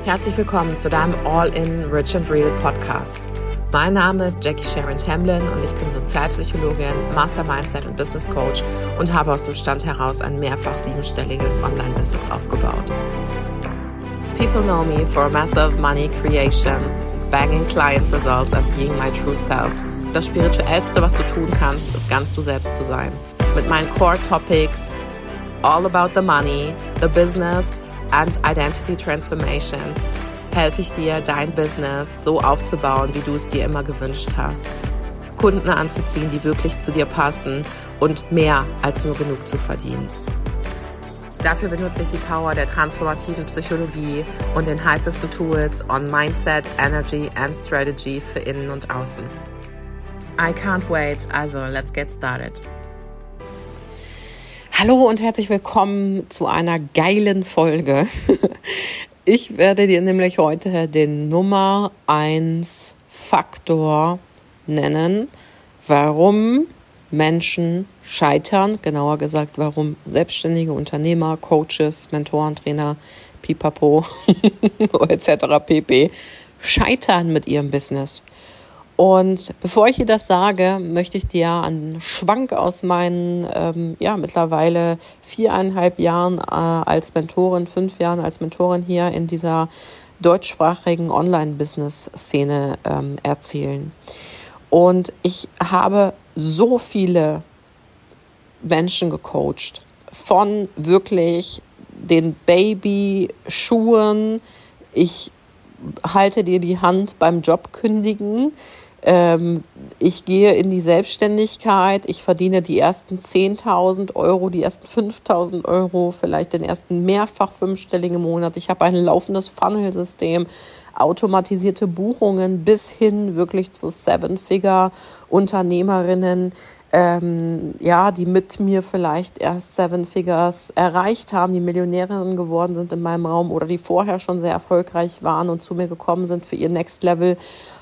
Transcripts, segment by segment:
Herzlich willkommen zu deinem All-in Rich and Real Podcast. Mein Name ist Jackie Sharon Tamblyn und ich bin Sozialpsychologin, Master Mindset und Business Coach und habe aus dem Stand heraus ein mehrfach siebenstelliges Online-Business aufgebaut. People know me for massive money creation, banging client results and being my true self. Das Spirituellste, was du tun kannst, ist ganz du selbst zu sein. Mit meinen Core Topics, all about the money, the business and identity transformation, helfe ich dir, dein Business so aufzubauen, wie du es dir immer gewünscht hast. Kunden anzuziehen, die wirklich zu dir passen und mehr als nur genug zu verdienen. Dafür benutze ich die Power der transformativen Psychologie und den heißesten Tools on Mindset, Energy and Strategy für Innen und Außen. I can't wait, also let's get started. Hallo und herzlich willkommen zu einer geilen Folge. Ich werde dir nämlich heute den Nummer 1 Faktor nennen, warum Menschen scheitern, genauer gesagt, warum selbstständige Unternehmer, Coaches, Mentoren, Trainer, Pipapo etc. pp. scheitern mit ihrem Business. Und bevor ich dir das sage, möchte ich dir einen Schwank aus meinen mittlerweile 4,5 Jahren als Mentorin, 5 Jahren als Mentorin hier in dieser deutschsprachigen Online-Business-Szene erzählen. Und ich habe so viele Menschen gecoacht, von wirklich den Babyschuhen, ich halte dir die Hand beim Job kündigen, ich gehe in die Selbstständigkeit, ich verdiene die ersten 10.000 Euro, die ersten 5.000 Euro, vielleicht den ersten mehrfach 5-stelligen Monat. Ich habe ein laufendes Funnel-System, automatisierte Buchungen bis hin wirklich zu 7-Figure-Unternehmerinnen, die mit mir vielleicht erst 7 Figures erreicht haben, die Millionärinnen geworden sind in meinem Raum oder die vorher schon sehr erfolgreich waren und zu mir gekommen sind für ihr Next Level.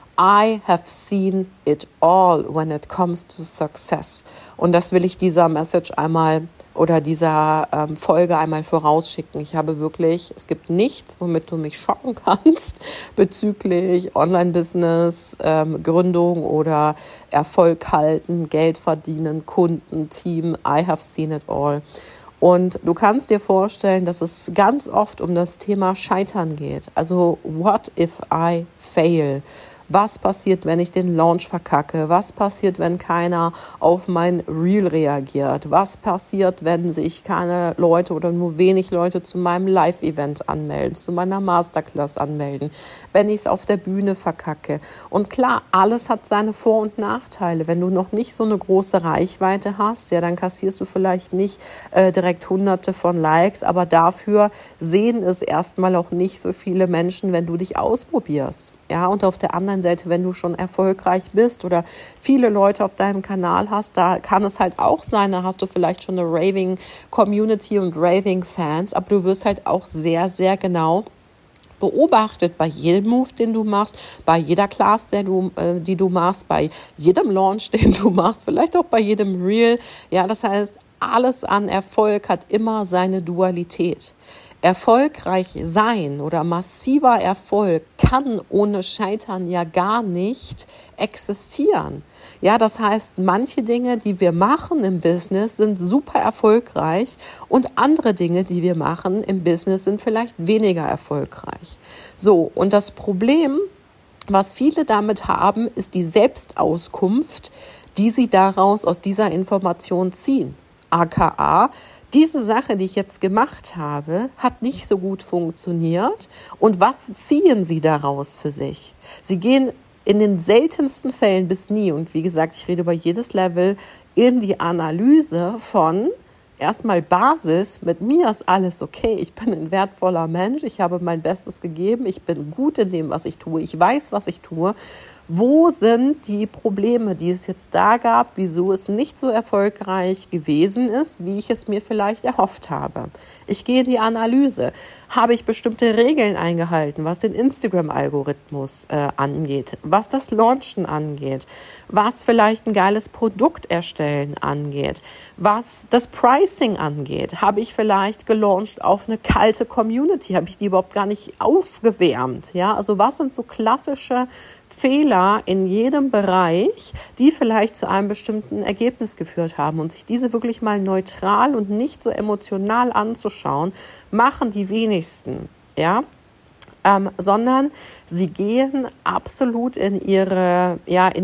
I have seen it all when it comes to success. Und das will ich dieser Message einmal oder dieser Folge einmal vorausschicken. Ich habe wirklich, es gibt nichts, womit du mich schocken kannst bezüglich Online-Business, Gründung oder Erfolg halten, Geld verdienen, Kunden, Team. I have seen it all. Und du kannst dir vorstellen, dass es ganz oft um das Thema Scheitern geht. Also, what if I fail? Was passiert, wenn ich den Launch verkacke? Was passiert, wenn keiner auf mein Reel reagiert? Was passiert, wenn sich keine Leute oder nur wenig Leute zu meinem Live-Event anmelden, zu meiner Masterclass anmelden, wenn ich es auf der Bühne verkacke? Und klar, alles hat seine Vor- und Nachteile. Wenn du noch nicht so eine große Reichweite hast, ja, dann kassierst du vielleicht nicht direkt Hunderte von Likes, aber dafür sehen es erstmal auch nicht so viele Menschen, wenn du dich ausprobierst. Ja, und auf der anderen Seite, wenn du schon erfolgreich bist oder viele Leute auf deinem Kanal hast, da kann es halt auch sein, da hast du vielleicht schon eine Raving-Community und Raving-Fans, aber du wirst halt auch sehr, sehr genau beobachtet bei jedem Move, den du machst, bei jeder Class, die du machst, bei jedem Launch, den du machst, vielleicht auch bei jedem Reel. Ja, das heißt, alles an Erfolg hat immer seine Dualität. Erfolgreich sein oder massiver Erfolg kann ohne Scheitern ja gar nicht existieren. Ja, das heißt, manche Dinge, die wir machen im Business, sind super erfolgreich und andere Dinge, die wir machen im Business, sind vielleicht weniger erfolgreich. So, und das Problem, was viele damit haben, ist die Selbstauskunft, die sie daraus aus dieser Information ziehen. AKA, diese Sache, die ich jetzt gemacht habe, hat nicht so gut funktioniert. Und was ziehen sie daraus für sich? Sie gehen in den seltensten Fällen bis nie, und wie gesagt, ich rede über jedes Level, in die Analyse von erstmal Basis, mit mir ist alles okay, ich bin ein wertvoller Mensch, ich habe mein Bestes gegeben, ich bin gut in dem, was ich tue, ich weiß, was ich tue. Wo sind die Probleme, die es jetzt da gab, wieso es nicht so erfolgreich gewesen ist, wie ich es mir vielleicht erhofft habe? Ich gehe in die Analyse. Habe ich bestimmte Regeln eingehalten, was den Instagram-Algorithmus angeht, was das Launchen angeht, was vielleicht ein geiles Produkt erstellen angeht, was das Pricing angeht? Habe ich vielleicht gelauncht auf eine kalte Community? Habe ich die überhaupt gar nicht aufgewärmt? Ja, also was sind so klassische Fehler in jedem Bereich, die vielleicht zu einem bestimmten Ergebnis geführt haben, und sich diese wirklich mal neutral und nicht so emotional anzuschauen, machen die wenigsten, ja, sondern sie gehen absolut in ihre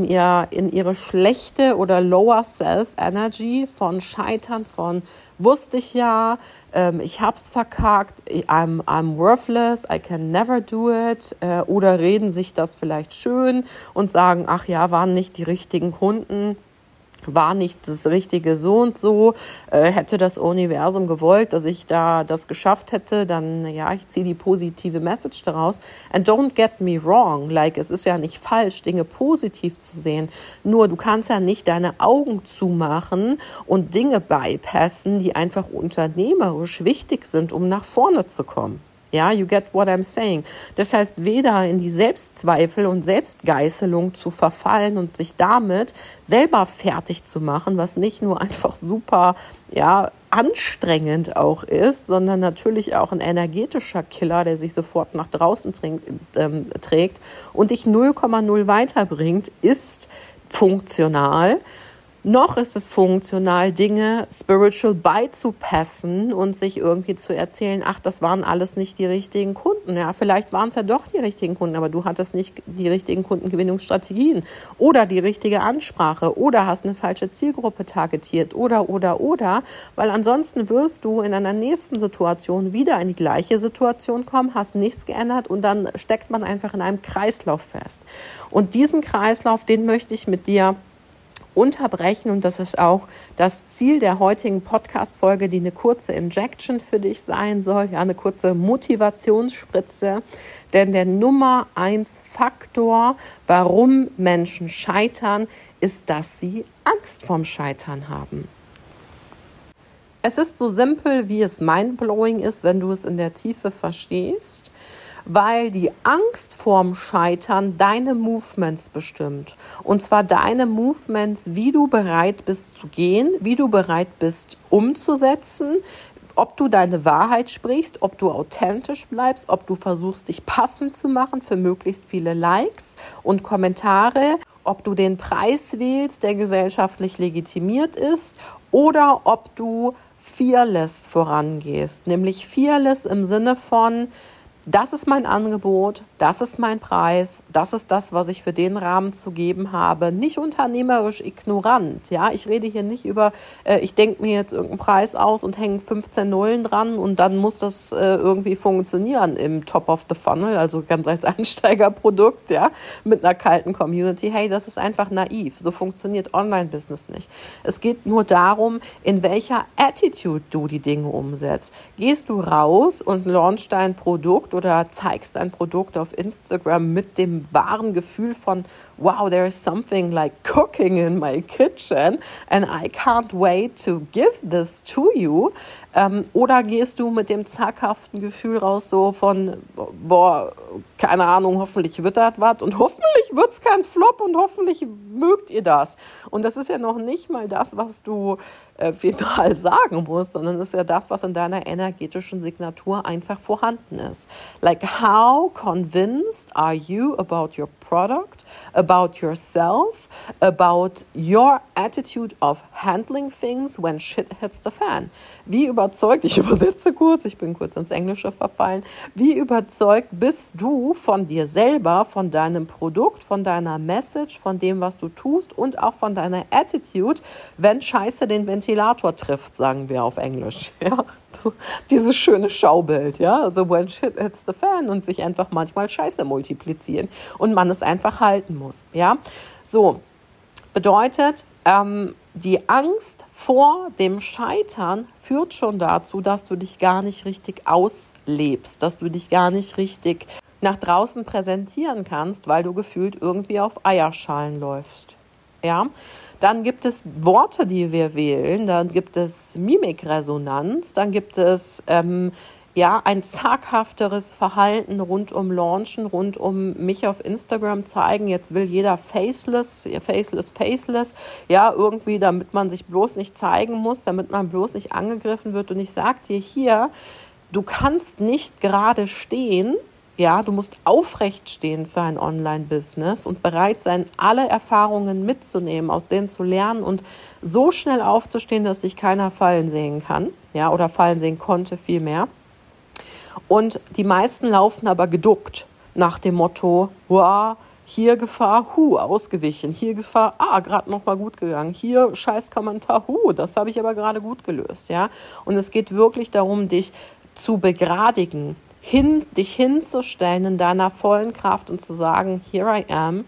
schlechte oder lower self-energy von Scheitern, von wusste ich ja, ich hab's verkackt, I'm worthless, I can never do it, oder reden sich das vielleicht schön und sagen, ach ja, waren nicht die richtigen Kunden, war nicht das Richtige so und so, hätte das Universum gewollt, dass ich da das geschafft hätte, dann, ja, ich ziehe die positive Message daraus. And don't get me wrong, like, es ist ja nicht falsch, Dinge positiv zu sehen, nur du kannst ja nicht deine Augen zumachen und Dinge bypassen, die einfach unternehmerisch wichtig sind, um nach vorne zu kommen. Ja, you get what I'm saying. Das heißt, weder in die Selbstzweifel und Selbstgeißelung zu verfallen und sich damit selber fertig zu machen, was nicht nur einfach super, ja, anstrengend auch ist, sondern natürlich auch ein energetischer Killer, der sich sofort nach draußen trägt und dich 0,0 weiterbringt, ist funktional. Noch ist es funktional, Dinge spiritual beizupassen und sich irgendwie zu erzählen, ach, das waren alles nicht die richtigen Kunden. Ja, vielleicht waren es ja doch die richtigen Kunden, aber du hattest nicht die richtigen Kundengewinnungsstrategien oder die richtige Ansprache oder hast eine falsche Zielgruppe targetiert oder, weil ansonsten wirst du in einer nächsten Situation wieder in die gleiche Situation kommen, hast nichts geändert und dann steckt man einfach in einem Kreislauf fest. Und diesen Kreislauf, den möchte ich mit dir unterbrechen, und das ist auch das Ziel der heutigen Podcast-Folge, die eine kurze Injection für dich sein soll, ja, eine kurze Motivationsspritze, denn der Nummer 1 Faktor, warum Menschen scheitern, ist, dass sie Angst vorm Scheitern haben. Es ist so simpel, wie es mindblowing ist, wenn du es in der Tiefe verstehst, weil die Angst vorm Scheitern deine Movements bestimmt. Und zwar deine Movements, wie du bereit bist zu gehen, wie du bereit bist umzusetzen, ob du deine Wahrheit sprichst, ob du authentisch bleibst, ob du versuchst, dich passend zu machen für möglichst viele Likes und Kommentare, ob du den Preis wählst, der gesellschaftlich legitimiert ist, oder ob du fearless vorangehst. Nämlich fearless im Sinne von: Das ist mein Angebot, das ist mein Preis, das ist das, was ich für den Rahmen zu geben habe. Nicht unternehmerisch ignorant, ja. Ich rede hier nicht über, ich denke mir jetzt irgendeinen Preis aus und hänge 15 Nullen dran und dann muss das irgendwie funktionieren im Top of the Funnel, also ganz als Einsteigerprodukt, ja, mit einer kalten Community. Hey, das ist einfach naiv. So funktioniert Online-Business nicht. Es geht nur darum, in welcher Attitude du die Dinge umsetzt. Gehst du raus und launchst dein Produkt oder zeigst dein Produkt auf Instagram mit dem wahren Gefühl von: wow, there is something like cooking in my kitchen and I can't wait to give this to you. Oder gehst du mit dem zaghaften Gefühl raus, so von, boah, keine Ahnung, hoffentlich wird das was und hoffentlich wird es kein Flop und hoffentlich mögt ihr das. Und das ist ja noch nicht mal das, was du final sagen musst, sondern das ist ja das, was in deiner energetischen Signatur einfach vorhanden ist. Like, how convinced are you about your product, about yourself, about your attitude of handling things when shit hits the fan? Wie überzeugt, ich übersetze kurz, ich bin kurz ins Englische verfallen, wie überzeugt bist du von dir selber, von deinem Produkt, von deiner Message, von dem, was du tust und auch von deiner Attitude, wenn Scheiße den Ventilator trifft, sagen wir auf Englisch, ja? Dieses schöne Schaubild, ja, also when shit hits the fan und sich einfach manchmal Scheiße multiplizieren und man es einfach halten muss, ja. So, bedeutet, die Angst vor dem Scheitern führt schon dazu, dass du dich gar nicht richtig auslebst, dass du dich gar nicht richtig nach draußen präsentieren kannst, weil du gefühlt irgendwie auf Eierschalen läufst. Ja, dann gibt es Worte, die wir wählen, dann gibt es Mimikresonanz, dann gibt es ein zaghafteres Verhalten rund um Launchen, rund um mich auf Instagram zeigen. Jetzt will jeder faceless, ja, irgendwie, damit man sich bloß nicht zeigen muss, damit man bloß nicht angegriffen wird. Und ich sag dir hier, du kannst nicht gerade stehen. Ja, du musst aufrecht stehen für ein Online-Business und bereit sein, alle Erfahrungen mitzunehmen, aus denen zu lernen und so schnell aufzustehen, dass sich keiner fallen sehen kann, ja, oder fallen sehen konnte vielmehr. Und die meisten laufen aber geduckt nach dem Motto, wow, hier Gefahr, ausgewichen, hier Gefahr, gerade noch mal gut gegangen, hier scheiß Kommentar, das habe ich aber gerade gut gelöst, ja. Und es geht wirklich darum, dich zu begradigen, dich hinzustellen in deiner vollen Kraft und zu sagen, here I am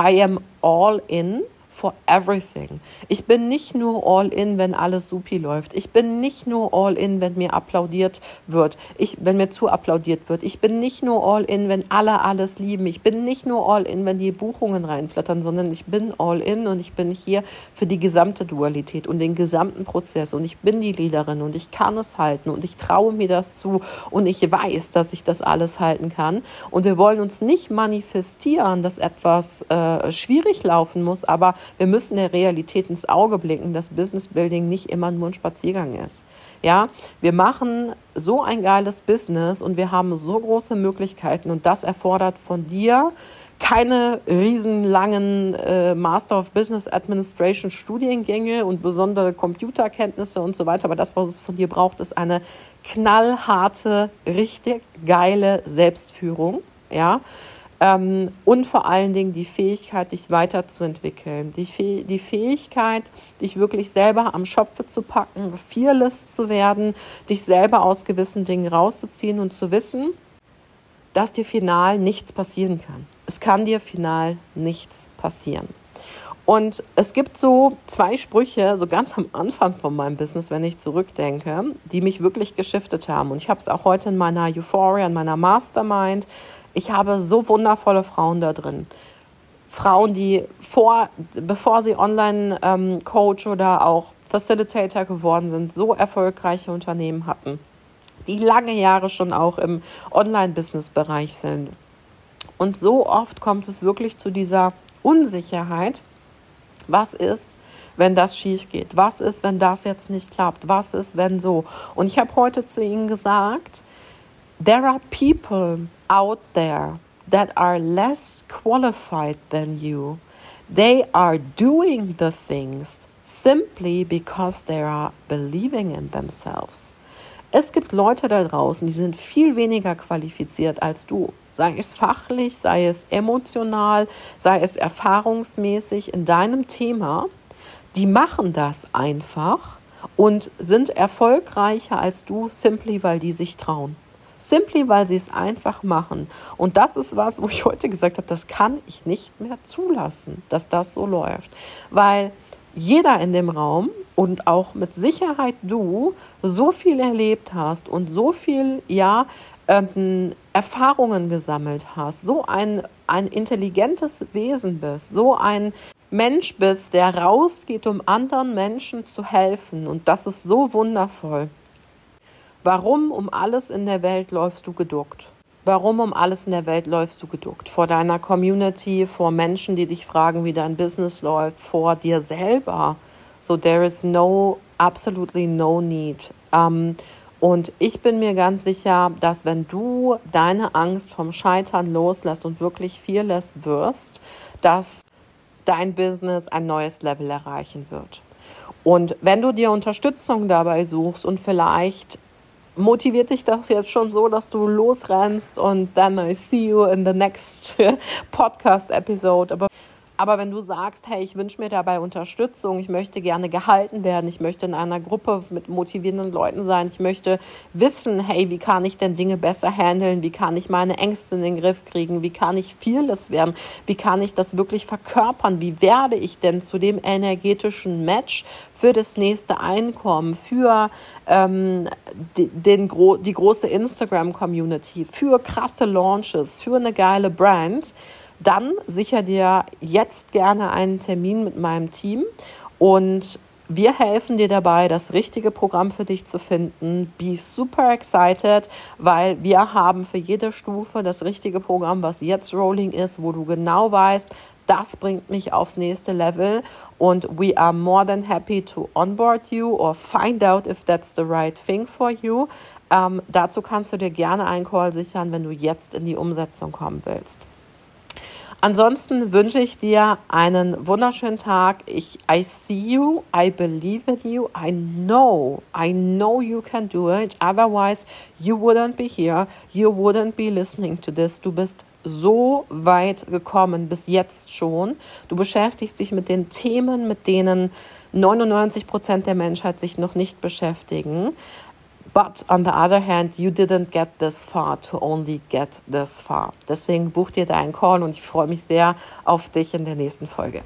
all in for everything. Ich bin nicht nur all in, wenn alles supi läuft. Ich bin nicht nur all in, wenn mir applaudiert wird. Wenn mir zu applaudiert wird. Ich bin nicht nur all in, wenn alle alles lieben. Ich bin nicht nur all in, wenn die Buchungen reinflattern, sondern ich bin all in und ich bin hier für die gesamte Dualität und den gesamten Prozess und ich bin die Leaderin und ich kann es halten und ich traue mir das zu und ich weiß, dass ich das alles halten kann. Und wir wollen uns nicht manifestieren, dass etwas schwierig laufen muss, aber wir müssen der Realität ins Auge blicken, dass Business Building nicht immer nur ein Spaziergang ist. Ja, wir machen so ein geiles Business und wir haben so große Möglichkeiten und das erfordert von dir keine riesenlangen Master of Business Administration Studiengänge und besondere Computerkenntnisse und so weiter. Aber das, was es von dir braucht, ist eine knallharte, richtig geile Selbstführung. Ja. Und vor allen Dingen die Fähigkeit, dich weiterzuentwickeln. Die Fähigkeit, dich wirklich selber am Schopfe zu packen, fearless zu werden, dich selber aus gewissen Dingen rauszuziehen und zu wissen, dass dir final nichts passieren kann. Es kann dir final nichts passieren. Und es gibt so 2 Sprüche, so ganz am Anfang von meinem Business, wenn ich zurückdenke, die mich wirklich geschiftet haben. Und ich habe es auch heute in meiner Euphoria, in meiner Mastermind. Ich habe so wundervolle Frauen da drin. Frauen, die bevor sie Online-Coach oder auch Facilitator geworden sind, so erfolgreiche Unternehmen hatten, die lange Jahre schon auch im Online-Business-Bereich sind. Und so oft kommt es wirklich zu dieser Unsicherheit. Was ist, wenn das schief geht? Was ist, wenn das jetzt nicht klappt? Was ist, wenn so? Und ich habe heute zu ihnen gesagt, there are people out there that are less qualified than you. They are doing the things simply because they are believing in themselves. Es gibt Leute da draußen, die sind viel weniger qualifiziert als du. Sei es fachlich, sei es emotional, sei es erfahrungsmäßig in deinem Thema. Die machen das einfach und sind erfolgreicher als du, simply weil die sich trauen. Simply, weil sie es einfach machen. Und das ist was, wo ich heute gesagt habe, das kann ich nicht mehr zulassen, dass das so läuft. Weil jeder in dem Raum und auch mit Sicherheit du so viel erlebt hast und so viel, Erfahrungen gesammelt hast, so ein intelligentes Wesen bist, so ein Mensch bist, der rausgeht, um anderen Menschen zu helfen. Und das ist so wundervoll. Warum um alles in der Welt läufst du geduckt? Warum um alles in der Welt läufst du geduckt? Vor deiner Community, vor Menschen, die dich fragen, wie dein Business läuft, vor dir selber. So there is absolutely no need. Und ich bin mir ganz sicher, dass wenn du deine Angst vom Scheitern loslässt und wirklich fearless wirst, dass dein Business ein neues Level erreichen wird. Und wenn du dir Unterstützung dabei suchst und vielleicht motiviert dich das jetzt schon so, dass du losrennst und then I see you in the next podcast episode. Aber Aber wenn du sagst, hey, ich wünsche mir dabei Unterstützung, ich möchte gerne gehalten werden, ich möchte in einer Gruppe mit motivierenden Leuten sein, ich möchte wissen, hey, wie kann ich denn Dinge besser handeln, wie kann ich meine Ängste in den Griff kriegen, wie kann ich fearless werden, wie kann ich das wirklich verkörpern, wie werde ich denn zu dem energetischen Match für das nächste Einkommen, für die große Instagram-Community, für krasse Launches, für eine geile Brand, dann sicher dir jetzt gerne einen Termin mit meinem Team und wir helfen dir dabei, das richtige Programm für dich zu finden. Be super excited, weil wir haben für jede Stufe das richtige Programm, was jetzt rolling ist, wo du genau weißt, das bringt mich aufs nächste Level und we are more than happy to onboard you or find out if that's the right thing for you. Dazu kannst du dir gerne einen Call sichern, wenn du jetzt in die Umsetzung kommen willst. Ansonsten wünsche ich dir einen wunderschönen Tag. I see you, I believe in you, I know you can do it. Otherwise, you wouldn't be here, you wouldn't be listening to this. Du bist so weit gekommen, bis jetzt schon. Du beschäftigst dich mit den Themen, mit denen 99% der Menschheit sich noch nicht beschäftigen. But on the other hand, you didn't get this far to only get this far. Deswegen buch dir deinen Call und ich freue mich sehr auf dich in der nächsten Folge.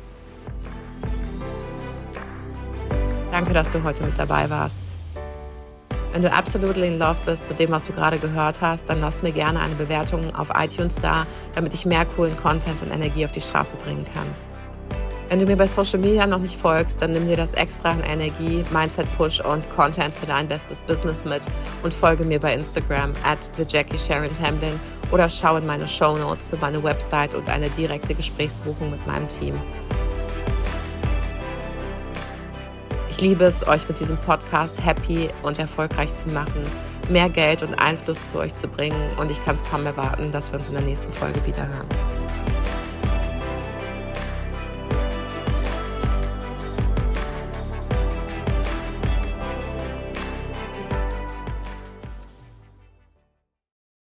Danke, dass du heute mit dabei warst. Wenn du absolutely in love bist mit dem, was du gerade gehört hast, dann lass mir gerne eine Bewertung auf iTunes da, damit ich mehr coolen Content und Energie auf die Straße bringen kann. Wenn du mir bei Social Media noch nicht folgst, dann nimm dir das extra an Energie, Mindset Push und Content für dein bestes Business mit und folge mir bei Instagram @thejackiesharon-Hamlin oder schau in meine Shownotes für meine Website und eine direkte Gesprächsbuchung mit meinem Team. Ich liebe es, euch mit diesem Podcast happy und erfolgreich zu machen, mehr Geld und Einfluss zu euch zu bringen und ich kann es kaum erwarten, dass wir uns in der nächsten Folge wieder hören.